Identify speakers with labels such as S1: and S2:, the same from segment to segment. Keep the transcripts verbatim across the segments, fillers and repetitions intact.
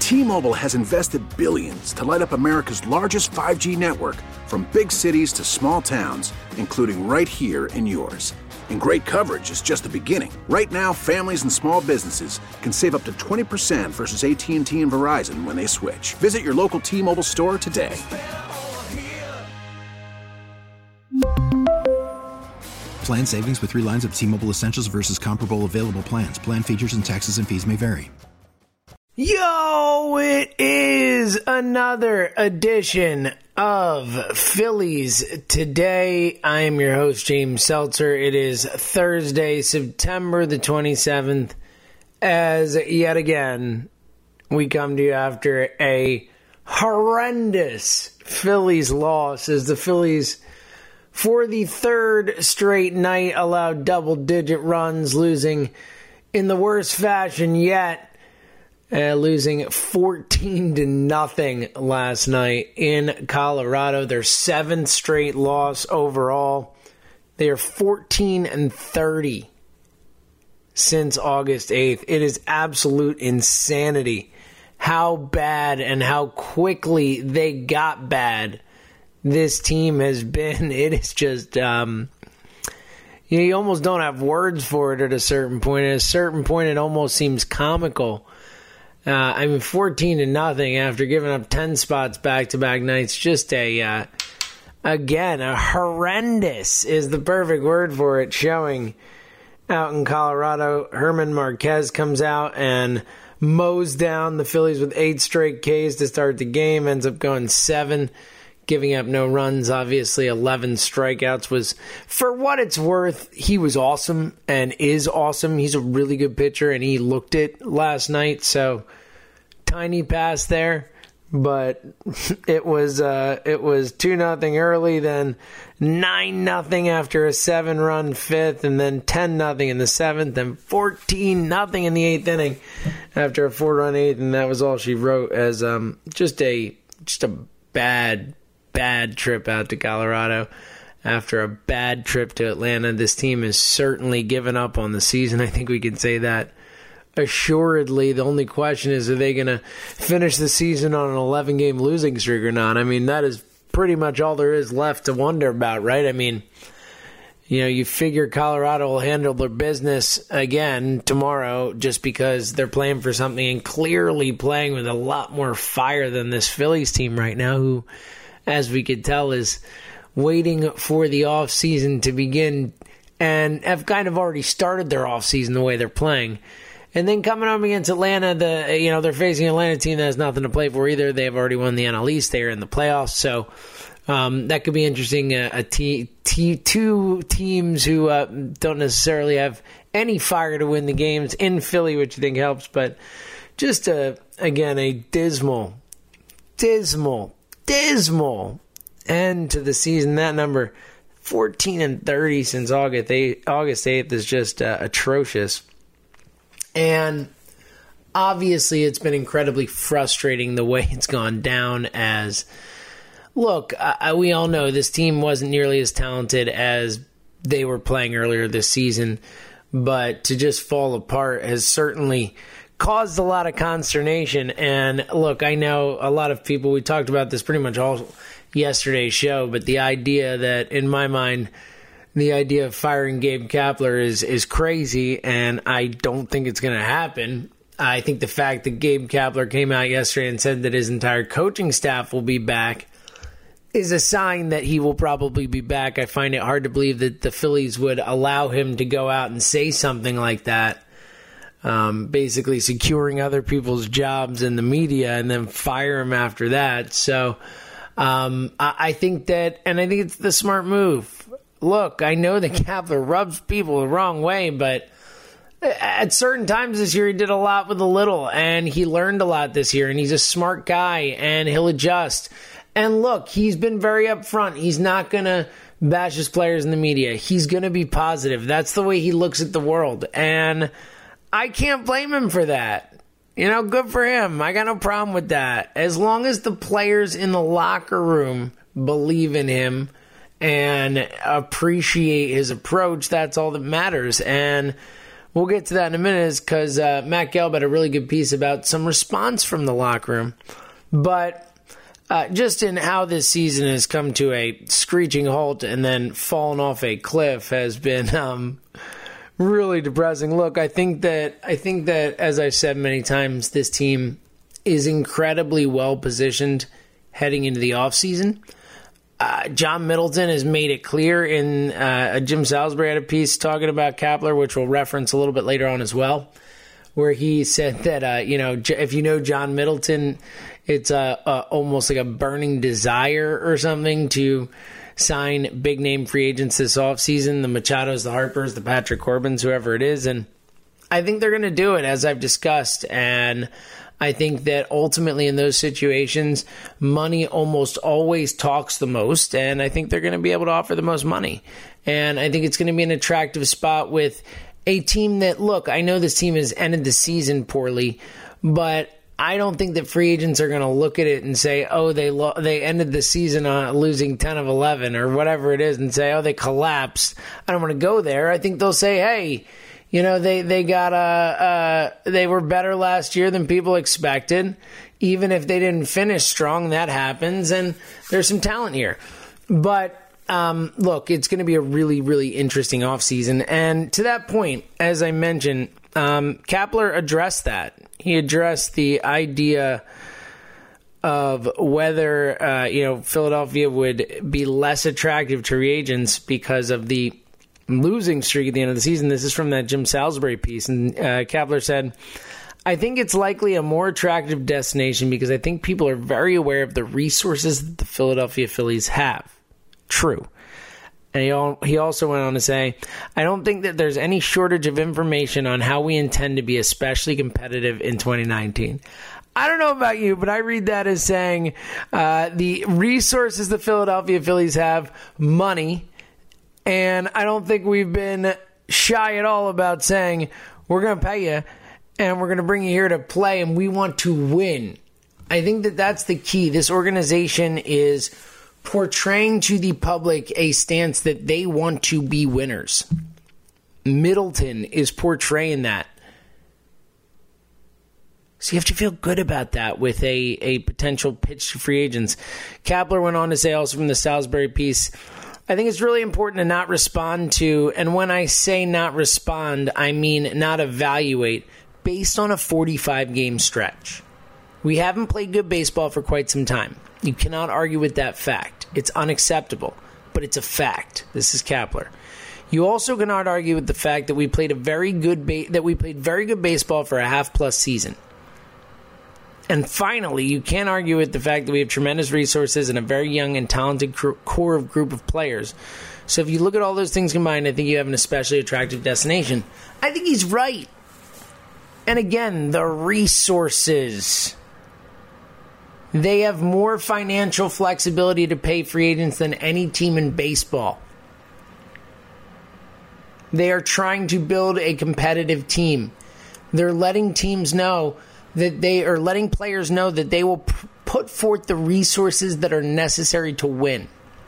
S1: T-Mobile has invested billions to light up America's largest five G network, from big cities to small towns, including right here in yours. And great coverage is just the beginning. Right now, families and small businesses can save up to twenty percent versus A T and T and Verizon when they switch. Visit your local T-Mobile store today.
S2: Plan savings with three lines of T-Mobile Essentials versus comparable available plans. Plan features and taxes and fees may vary.
S3: Yo, it is another edition of Phillies Today. I am your host, James Seltzer. It is Thursday, September the twenty-seventh, as yet again, we come to you after a horrendous Phillies loss, as the Phillies, for the third straight night, allowed double-digit runs, losing in the worst fashion yet. Uh, losing fourteen to nothing last night in Colorado. Their seventh straight loss overall. They are fourteen and thirty since August eighth. It is absolute insanity how bad and how quickly they got bad this team has been. It is just, um, you know, you almost don't have words for it at a certain point. At a certain point, it almost seems comical. Uh, I mean, fourteen to nothing after giving up ten spots back-to-back nights. Just a, uh, again, a horrendous is the perfect word for it, showing out in Colorado. Herman Marquez comes out and mows down the Phillies with eight straight Ks to start the game. Ends up going seven, giving up no runs. Obviously, eleven strikeouts. Was, for what it's worth, he was awesome and is awesome. He's a really good pitcher, and he looked it last night. So, tiny pass there, but it was uh, it was two nothing early, then nine nothing after a seven-run fifth, and then ten nothing in the seventh, and fourteen nothing in the eighth inning after a four-run eighth, and that was all she wrote. As um, just a just a bad. Bad trip out to Colorado after a bad trip to Atlanta. This team has certainly given up on the season. I think we can say that assuredly. The only question is, are they going to finish the season on an eleven-game losing streak or not? I mean, that is pretty much all there is left to wonder about, right? I mean, you know, you figure Colorado will handle their business again tomorrow just because they're playing for something and clearly playing with a lot more fire than this Phillies team right now, who, as we could tell, is waiting for the offseason to begin and have kind of already started their offseason the way they're playing. And then coming up against Atlanta, the you know they're facing an Atlanta team that has nothing to play for either. They've already won the N L East. They are in the playoffs. So um, that could be interesting. A, a t- t- two teams who uh, don't necessarily have any fire to win the games in Philly, which I think helps. But just, a, again, a dismal, dismal, dismal end to the season. That number, fourteen and thirty since August eighth, August eighth, is just uh, atrocious. And obviously it's been incredibly frustrating the way it's gone down. As, look, I, we all know this team wasn't nearly as talented as they were playing earlier this season, but to just fall apart has certainly caused a lot of consternation. And look, I know a lot of people, we talked about this pretty much all yesterday's show, but the idea that, in my mind, the idea of firing Gabe Kapler is, is crazy, and I don't think it's going to happen. I think the fact that Gabe Kapler came out yesterday and said that his entire coaching staff will be back is a sign that he will probably be back. I find it hard to believe that the Phillies would allow him to go out and say something like that, um, basically securing other people's jobs in the media and then fire him after that. So um, I, I think that, and I think it's the smart move. Look, I know that Kapler rubs people the wrong way, but at certain times this year he did a lot with a little, and he learned a lot this year, and he's a smart guy, and he'll adjust. And look, he's been very upfront. He's not going to bash his players in the media. He's going to be positive. That's the way he looks at the world, and I can't blame him for that. You know, good for him. I got no problem with that. As long as the players in the locker room believe in him and appreciate his approach, that's all that matters. And we'll get to that in a minute, is because uh, Matt Gelb had a really good piece about some response from the locker room. But uh, just in how this season has come to a screeching halt and then fallen off a cliff has been um, really depressing. Look, I think that I think that, as I've said many times, this team is incredibly well positioned heading into the offseason. Uh, John Middleton has made it clear in uh, Jim Salisbury had a piece talking about Kapler, which we'll reference a little bit later on as well, where he said that, uh, you know, if you know John Middleton, it's uh, uh, almost like a burning desire or something to sign big-name free agents this offseason, the Machados, the Harpers, the Patrick Corbins, whoever it is. And I think they're going to do it, as I've discussed, and I think that ultimately in those situations, money almost always talks the most, and I think they're going to be able to offer the most money. And I think it's going to be an attractive spot with a team that, look, I know this team has ended the season poorly, but I don't think that free agents are going to look at it and say, oh, they lo- they ended the season uh, losing ten of eleven or whatever it is, and say, oh, they collapsed. I don't want to go there. I think they'll say, hey, you know, they, they got uh, uh, they were better last year than people expected. Even if they didn't finish strong, that happens, and there's some talent here. But um, look, it's going to be a really, really interesting offseason. And to that point, as I mentioned, um, Kapler addressed that. He addressed the idea of whether uh, you know Philadelphia would be less attractive to free agents because of the losing streak at the end of the season. This is from that Jim Salisbury piece. And uh, Kapler said, I think it's likely a more attractive destination because I think people are very aware of the resources that the Philadelphia Phillies have. True. And he, all, he also went on to say, I don't think that there's any shortage of information on how we intend to be especially competitive in twenty nineteen. I don't know about you, but I read that as saying uh, the resources the Philadelphia Phillies have, money. And I don't think we've been shy at all about saying, we're going to pay you and we're going to bring you here to play and we want to win. I think that that's the key. This organization is portraying to the public a stance that they want to be winners. Middleton is portraying that. So you have to feel good about that with a, a potential pitch to free agents. Kapler went on to say also from the Salisbury piece, I think it's really important to not respond to, and when I say not respond, I mean not evaluate, based on a forty-five game stretch. We haven't played good baseball for quite some time. You cannot argue with that fact. It's unacceptable, but it's a fact. This is Kapler. You also cannot argue with the fact that we played a very good ba- that we played very good baseball for a half plus season. And finally, you can't argue with the fact that we have tremendous resources and a very young and talented core of group of players. So if you look at all those things combined, I think you have an especially attractive destination. I think he's right. And again, the resources. They have more financial flexibility to pay free agents than any team in baseball. They are trying to build a competitive team. They're letting teams know that they are letting players know that they will p- put forth the resources that are necessary to win.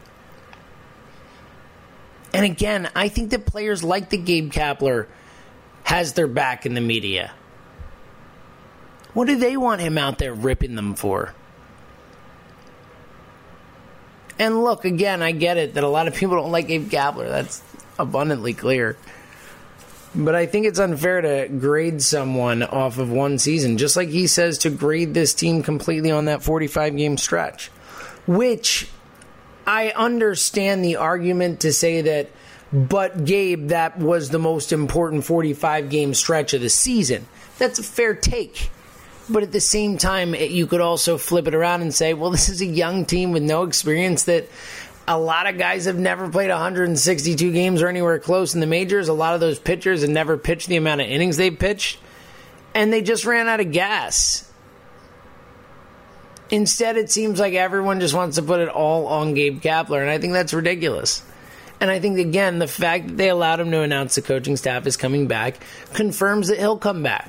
S3: And again, I think that players like the Gabe Kapler has their back in the media. What do they want him out there ripping them for? And look, again, I get it that a lot of people don't like Gabe Kapler. That's abundantly clear. But I think it's unfair to grade someone off of one season, just like he says to grade this team completely on that forty-five game stretch. Which, I understand the argument to say that, but Gabe, that was the most important forty-five game stretch of the season. That's a fair take. But at the same time, you could also flip it around and say, well, this is a young team with no experience that a lot of guys have never played one hundred sixty-two games or anywhere close in the majors. A lot of those pitchers have never pitched the amount of innings they pitched. And they just ran out of gas. Instead, it seems like everyone just wants to put it all on Gabe Kapler. And I think that's ridiculous. And I think, again, the fact that they allowed him to announce the coaching staff is coming back confirms that he'll come back.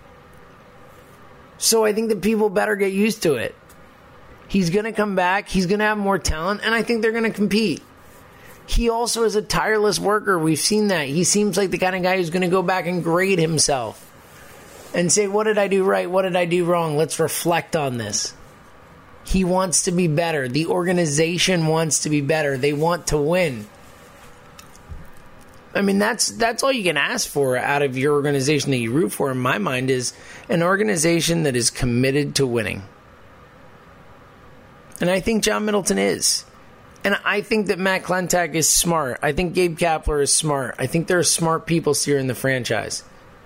S3: So I think that people better get used to it. He's going to come back. He's going to have more talent. And I think they're going to compete. he also is a tireless worker. We've seen that. He seems like the kind of guy who's going to go back and grade himself and say, what did I do right? What did I do wrong? Let's reflect on this. He wants to be better. The organization wants to be better. They want to win. I mean, that's that's all you can ask for out of your organization that you root for, in my mind, is an organization that is committed to winning. And I think John Middleton is. And I think that Matt Klentak is smart. I think Gabe Kapler is smart. I think there are smart people steering the franchise.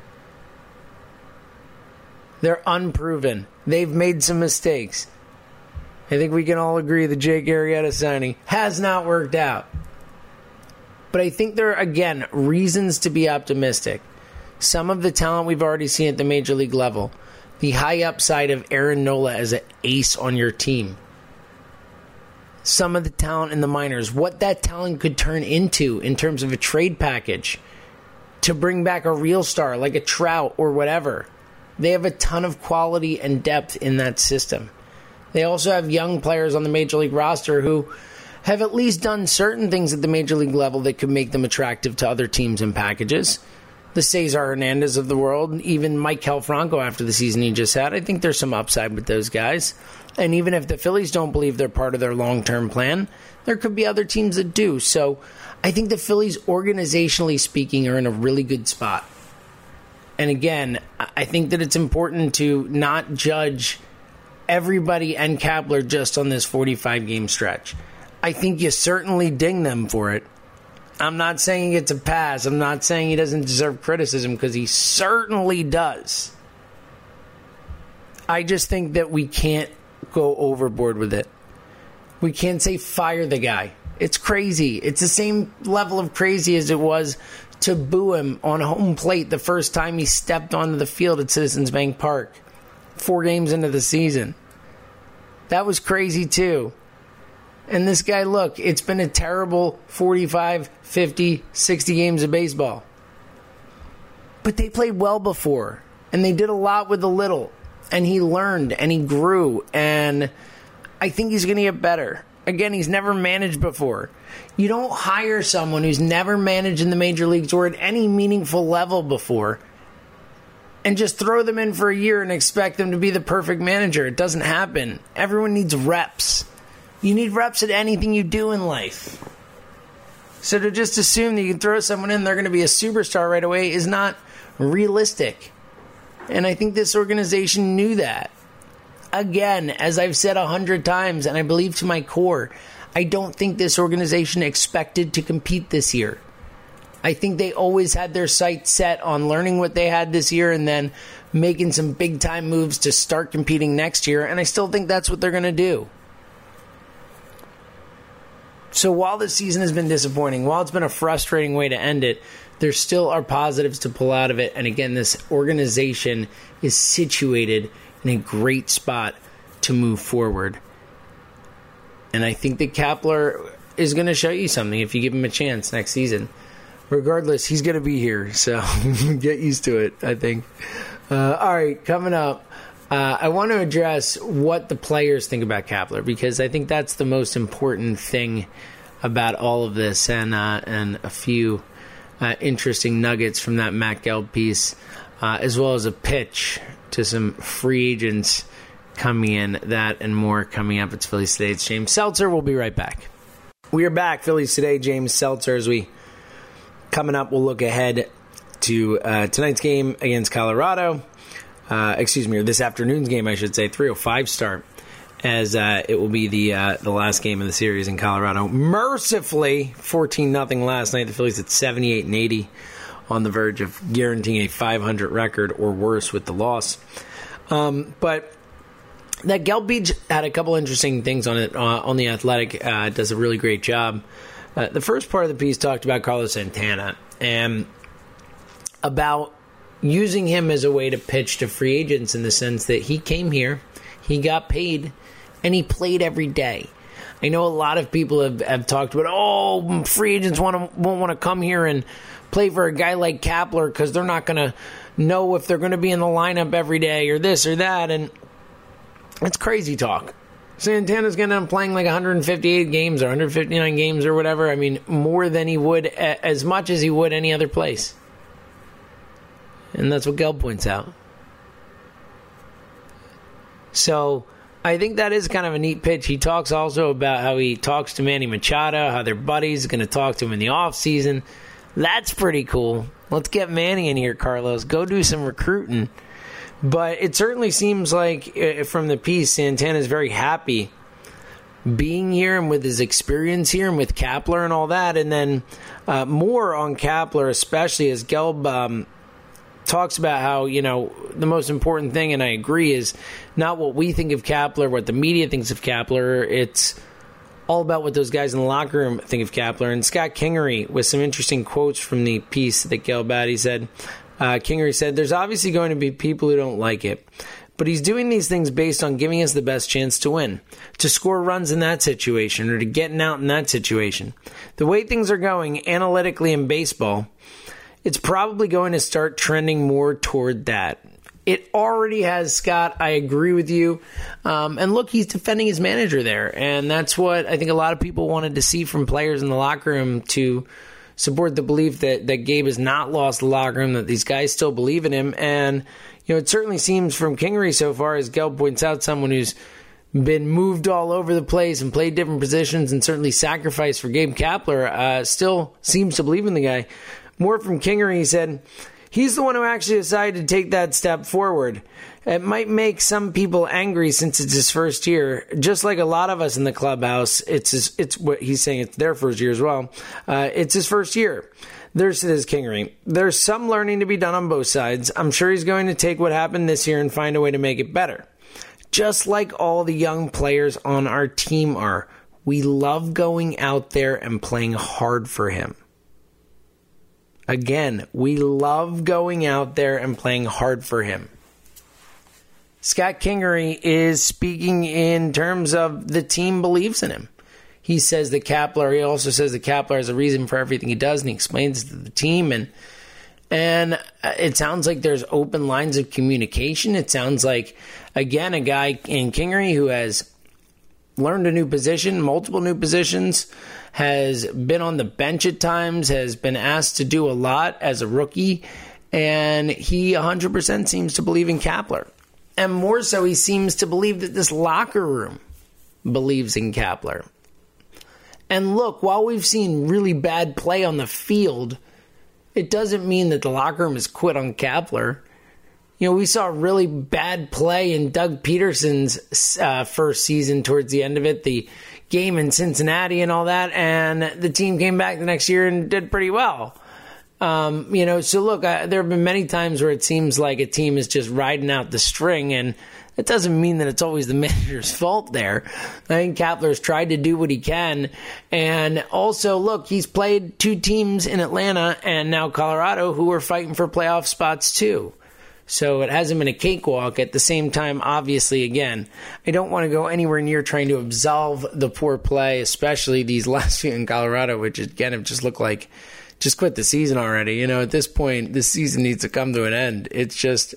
S3: They're unproven. They've made some mistakes. I think we can all agree the Jake Arrieta signing has not worked out. But I think there are, again, reasons to be optimistic. Some of the talent we've already seen at the major league level. The high upside of Aaron Nola as an ace on your team. Some of the talent in the minors, what that talent could turn into in terms of a trade package to bring back a real star like a Trout or whatever. They have a ton of quality and depth in that system. They also have young players on the major league roster who have at least done certain things at the major league level that could make them attractive to other teams and packages. The Cesar Hernandez of the world, even Mike Calfranco after the season he just had. I think there's some upside with those guys. And even if the Phillies don't believe they're part of their long-term plan, there could be other teams that do. So I think the Phillies, organizationally speaking, are in a really good spot. And again, I think that it's important to not judge everybody and Kapler just on this forty-five game stretch. I think you certainly ding them for it. I'm not saying it's a pass. I'm not saying he doesn't deserve criticism, because he certainly does. I just think that we can't go overboard with it. We can't say fire the guy. It's crazy. It's the same level of crazy as it was to boo him on home plate the first time he stepped onto the field at Citizens Bank Park, four games into the season. That was crazy too. And this guy, look, it's been a terrible forty-five, fifty, sixty games of baseball. But they played well before, and they did a lot with a little. And he learned, and he grew, and I think he's going to get better. Again, he's never managed before. You don't hire someone who's never managed in the major leagues or at any meaningful level before and just throw them in for a year and expect them to be the perfect manager. It doesn't happen. Everyone needs reps. You need reps at anything you do in life. So to just assume that you can throw someone in, they're going to be a superstar right away is not realistic. And I think this organization knew that. Again, as I've said a hundred times, and I believe to my core, I don't think this organization expected to compete this year. I think they always had their sights set on learning what they had this year and then making some big-time moves to start competing next year, and I still think that's what they're going to do. So while this season has been disappointing, while it's been a frustrating way to end it, there still are positives to pull out of it. And again, this organization is situated in a great spot to move forward. And I think that Kapler is going to show you something if you give him a chance next season. Regardless, he's going to be here, so get used to it, I think. Uh, all right, coming up, uh, I want to address what the players think about Kapler, because I think that's the most important thing about all of this, and uh, and a few uh, interesting nuggets from that Matt Gelb piece, uh, as well as a pitch to some free agents coming in, that and more coming up. It's Phillies Today. It's James Seltzer. We'll be right back. We are back. Phillies Today, James Seltzer. As we coming up, we'll look ahead to uh, tonight's game against Colorado. Uh, excuse me, or this afternoon's game, I should say, three oh five start, as uh, it will be the uh, the last game of the series in Colorado. Mercifully, fourteen nothing last night. The Phillies at seventy-eight and eighty, on the verge of guaranteeing a five hundred record or worse with the loss. Um, but that Gelb Beach had a couple interesting things on it. Uh, on The Athletic, uh, does a really great job. Uh, the first part of the piece talked about Carlos Santana and about using him as a way to pitch to free agents, in the sense that he came here, he got paid, and he played every day. I know a lot of people have, have talked about, oh, free agents want to, won't want to come here and play for a guy like Kapler because they're not going to know if they're going to be in the lineup every day or this or that. And it's crazy talk. Santana's going to end up playing like one hundred fifty-eight games or one hundred fifty-nine games or whatever. I mean, more than he would, as much as he would any other place. And that's what Gelb points out. So I think that is kind of a neat pitch. He talks also about how he talks to Manny Machado, how they're buddies, going to talk to him in the offseason. That's pretty cool. Let's get Manny in here, Carlos. Go do some recruiting. But it certainly seems like, uh, from the piece, Santana's very happy being here and with his experience here and with Kapler and all that. And then uh, more on Kapler, especially as Gelb um, talks about how, you know, the most important thing, and I agree, is not what we think of Kapler, what the media thinks of Kapler. It's all about what those guys in the locker room think of Kapler. And Scott Kingery, with some interesting quotes from the piece that Gelb had, he said, uh, Kingery said, there's obviously going to be people who don't like it, but he's doing these things based on giving us the best chance to win, to score runs in that situation, or to getting out in that situation. The way things are going analytically in baseball, it's probably going to start trending more toward that. It already has, Scott. I agree with you. Um, and look, he's defending his manager there. And that's what I think a lot of people wanted to see from players in the locker room, to support the belief that, that Gabe has not lost the locker room, that these guys still believe in him. And, you know, it certainly seems from Kingery so far, as Gelb points out, someone who's been moved all over the place and played different positions and certainly sacrificed for Gabe Kapler, uh, still seems to believe in the guy. More from Kingery, he said, he's the one who actually decided to take that step forward. It might make some people angry since it's his first year. Just like a lot of us in the clubhouse, it's his, it's what he's saying, it's their first year as well. Uh, it's his first year. There's his Kingery. There's some learning to be done on both sides. I'm sure he's going to take what happened this year and find a way to make it better. Just like all the young players on our team are. We love going out there and playing hard for him. Again, we love going out there and playing hard for him. Scott Kingery is speaking in terms of the team believes in him. He says that Kapler, he also says that Kapler has a reason for everything he does, and he explains it to the team. And and it sounds like there's open lines of communication. It sounds like, again, a guy in Kingery who has learned a new position, multiple new positions, has been on the bench at times, has been asked to do a lot as a rookie, and he one hundred percent seems to believe in Kapler. And more so, he seems to believe that this locker room believes in Kapler. And look, while we've seen really bad play on the field, it doesn't mean that the locker room has quit on Kapler. You know, we saw really bad play in Doug Peterson's uh, first season towards the end of it, the game in Cincinnati and all that, and the team came back the next year and did pretty well. Um, you know, so look, uh, there have been many times where it seems like a team is just riding out the string, and it doesn't mean that it's always the manager's fault there. I think Kapler's tried to do what he can, and also, look, he's played two teams in Atlanta and now Colorado who are fighting for playoff spots too. So it hasn't been a cakewalk. At the same time, obviously, again, I don't want to go anywhere near trying to absolve the poor play, especially these last few in Colorado, which, again, have just looked like just quit the season already. You know, at this point, this season needs to come to an end. It's just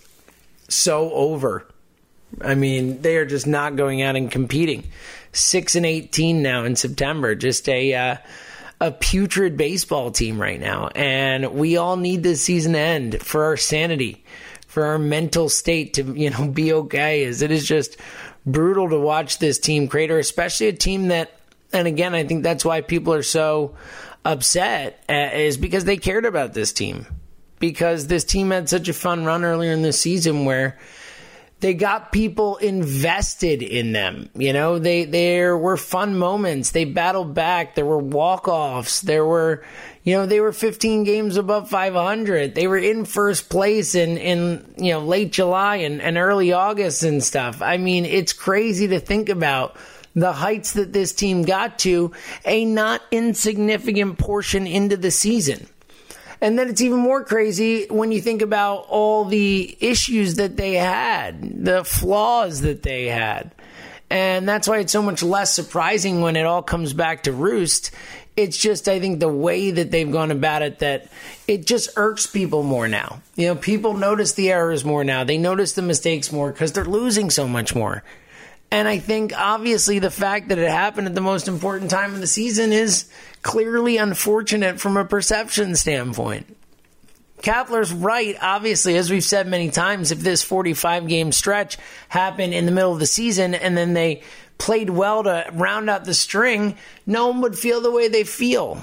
S3: so over. I mean, they are just not going out and competing. six and eighteen now in September. Just a uh, a putrid baseball team right now. And we all need this season to end for our sanity, for our mental state to, you know, be okay, as it is just brutal to watch this team crater, especially a team that, and again, I think that's why people are so upset, uh, is because they cared about this team. Because this team had such a fun run earlier in the season where they got people invested in them. You know, they there were fun moments. They battled back. There were walk-offs. There were, you know, they were fifteen games above five hundred. They were in first place in, in you know, late July and, and early August and stuff. I mean, it's crazy to think about the heights that this team got to a not insignificant portion into the season. And then it's even more crazy when you think about all the issues that they had, the flaws that they had. And that's why it's so much less surprising when it all comes back to roost. It's just, I think, the way that they've gone about it, that it just irks people more now. You know, people notice the errors more now. They notice the mistakes more because they're losing so much more. And I think, obviously, the fact that it happened at the most important time of the season is clearly unfortunate from a perception standpoint. Kapler's right, obviously, as we've said many times, if this forty-five game stretch happened in the middle of the season and then they played well to round out the string, no one would feel the way they feel.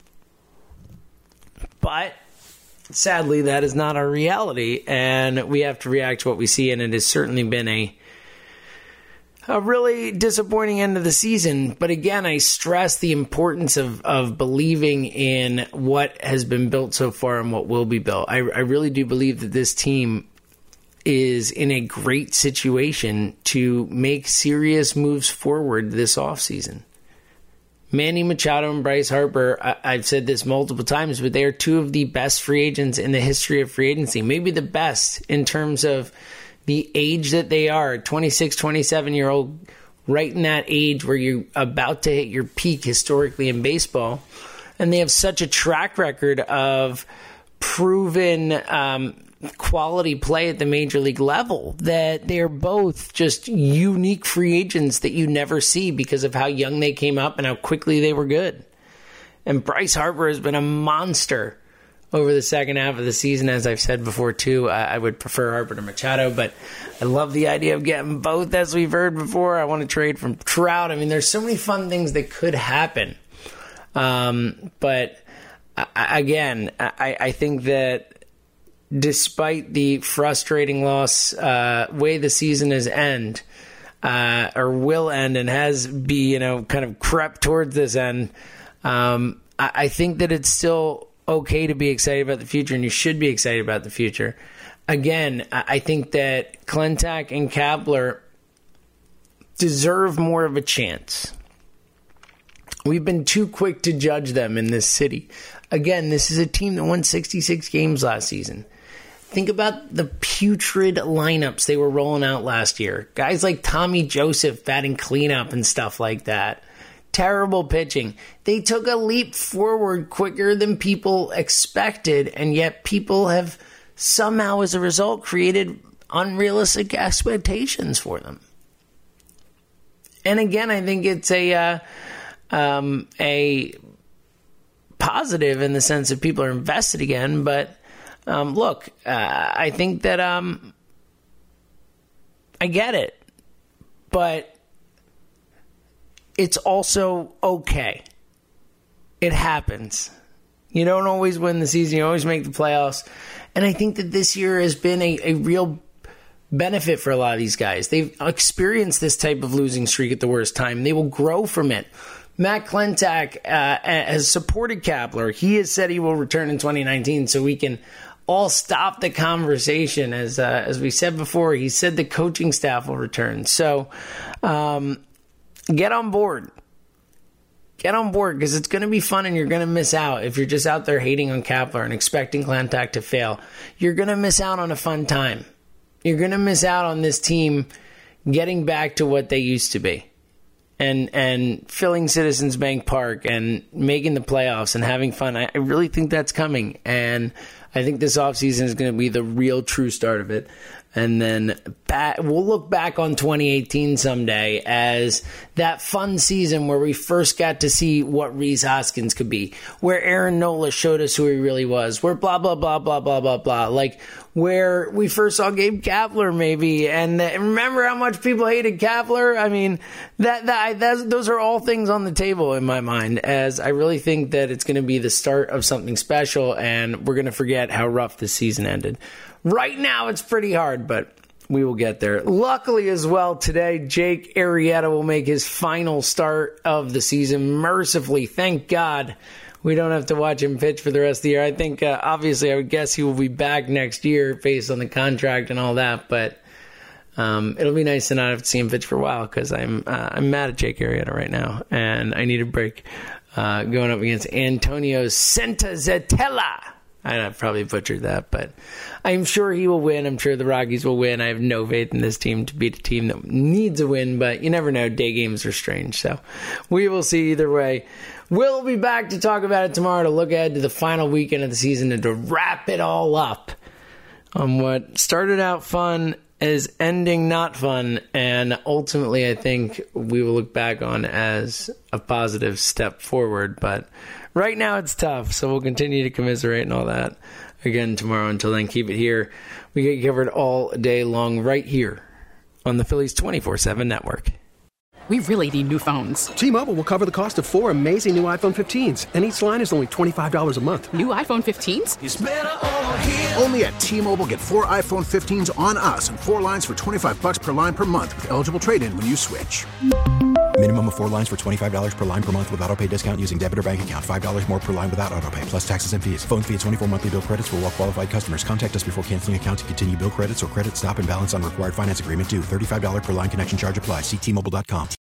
S3: But sadly, that is not our reality, and we have to react to what we see, and it has certainly been a a really disappointing end of the season. But again, I stress the importance of, of believing in what has been built so far and what will be built. I, I really do believe that this team is in a great situation to make serious moves forward this offseason. Manny Machado and Bryce Harper, I, I've said this multiple times, but they are two of the best free agents in the history of free agency. Maybe the best in terms of the age that they are, twenty-six, twenty-seven-year-old, right in that age where you're about to hit your peak historically in baseball. And they have such a track record of proven um, quality play at the major league level that they're both just unique free agents that you never see because of how young they came up and how quickly they were good. And Bryce Harper has been a monster over the second half of the season. As I've said before, too, I, I would prefer Harper to Machado, but I love the idea of getting both, as we've heard before. I want to trade from Trout. I mean, there's so many fun things that could happen. Um, but, I, again, I, I think that despite the frustrating loss, uh, way the season has end, uh, or will end and has be, you know, kind of crept towards this end, um, I, I think that it's still okay to be excited about the future, and you should be excited about the future. Again, I think that Klentak and Kapler deserve more of a chance. We've been too quick to judge them in this city. Again, this is a team that won sixty-six games last season. Think about the putrid lineups they were rolling out last year. Guys like Tommy Joseph batting cleanup and stuff like that. Terrible pitching. They took a leap forward quicker than people expected, and yet people have somehow, as a result, created unrealistic expectations for them. And again, I think it's a uh, um, a positive in the sense that people are invested again. But um, look, uh, I think that um, I get it, but it's also okay. It happens. You don't always win the season. You always make the playoffs. And I think that this year has been a, a real benefit for a lot of these guys. They've experienced this type of losing streak at the worst time. They will grow from it. Matt Klentak uh, has supported Kapler. He has said he will return in twenty nineteen so we can all stop the conversation. As, uh, as we said before, he said the coaching staff will return. So, um... Get on board. Get on board because it's going to be fun and you're going to miss out if you're just out there hating on Kapler and expecting Klentak to fail. You're going to miss out on a fun time. You're going to miss out on this team getting back to what they used to be and and filling Citizens Bank Park and making the playoffs and having fun. I, I really think that's coming, and I think this offseason is going to be the real true start of it. And then back, we'll look back on twenty eighteen someday as that fun season where we first got to see what Rhys Hoskins could be, where Aaron Nola showed us who he really was, where blah, blah, blah, blah, blah, blah, blah, like where we first saw Gabe Kapler maybe. And remember how much people hated Kapler? I mean, that, that that's, those are all things on the table in my mind, as I really think that it's going to be the start of something special, and we're going to forget how rough this season ended. Right now, it's pretty hard, but we will get there. Luckily as well, today, Jake Arrieta will make his final start of the season. Mercifully, thank God, we don't have to watch him pitch for the rest of the year. I think, uh, obviously, I would guess he will be back next year based on the contract and all that, but um, it'll be nice to not have to see him pitch for a while because I'm, uh, I'm mad at Jake Arrieta right now, and I need a break uh, going up against Antonio Santazatella. I probably butchered that, but I'm sure he will win. I'm sure the Rockies will win. I have no faith in this team to beat a team that needs a win, but you never know. Day games are strange, so we will see either way. We'll be back to talk about it tomorrow, to look ahead to the final weekend of the season and to wrap it all up on what started out fun is ending not fun, and ultimately I think we will look back on as a positive step forward. But right now it's tough, so we'll continue to commiserate and all that again tomorrow. Until then, keep it here. We get you covered all day long right here on the Phillies twenty-four seven network.
S4: We really need new phones.
S5: T-Mobile will cover the cost of four amazing new iPhone fifteens, and each line is only twenty-five dollars a month.
S4: New iPhone fifteens?
S1: It's better over here. Only at T-Mobile, get four iPhone fifteens on us and four lines for twenty-five dollars per line per month with eligible trade-in when you switch.
S2: Minimum of four lines for twenty-five dollars per line per month with autopay discount using debit or bank account. five dollars more per line without autopay, plus taxes and fees. Phone fee at twenty-four monthly bill credits for well-qualified customers. Contact us before canceling account to continue bill credits or credit stop and balance on required finance agreement due. thirty-five dollars per line connection charge applies. See T Mobile dot com.